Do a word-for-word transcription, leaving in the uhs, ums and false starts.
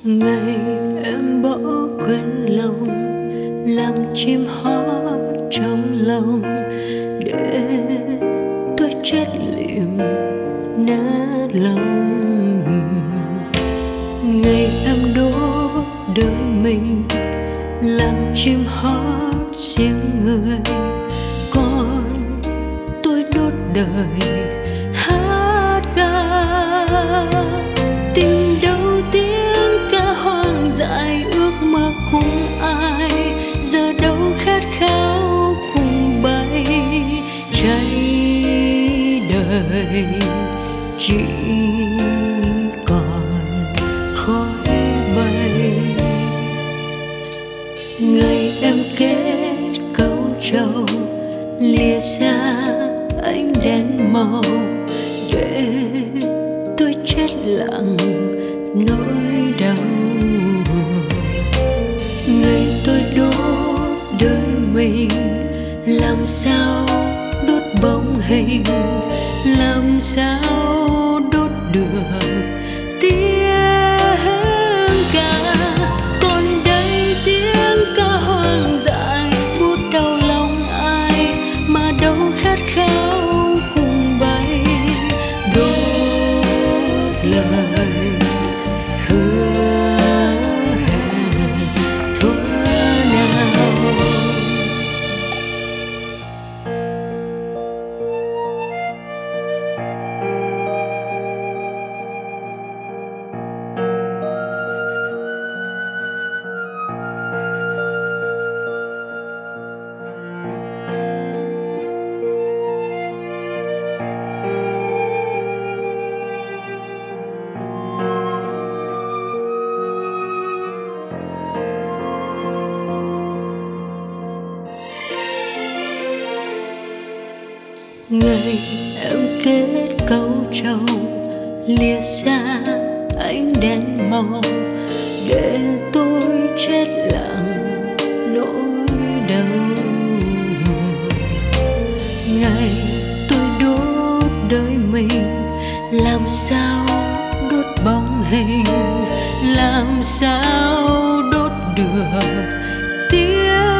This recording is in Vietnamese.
Ngày em bỏ quên lòng, làm chim hót trong lòng, để tôi chết lịm nát lòng. Ngày em đốt đời mình, làm chim hót riêng người, còn tôi đốt đời hát ca. Tình đâu tiếng ca hoang dại, ước mơ cùng ai, giờ đâu khát khao cùng bay. Cháy đời chỉ còn khói bay. Ngày em kết câu trầu, lìa xa ánh đèn màu, để tôi chết lặng nỗi đau. Ngày tôi đốt đời mình, làm sao đốt bóng hình, làm sao đốt được tiếng ca. Còn đây tiếng ca hoang dại, buốt đau lòng ai mà đâu khát khao cùng bay. Đốt lời hứa hẹn thuở nào. Ngày em kết câu trầu, lìa xa ánh đèn màu, để tôi chết lặng nỗi đau. Ngày tôi đốt đời mình, làm sao đốt bóng hình, làm sao đốt được tiếng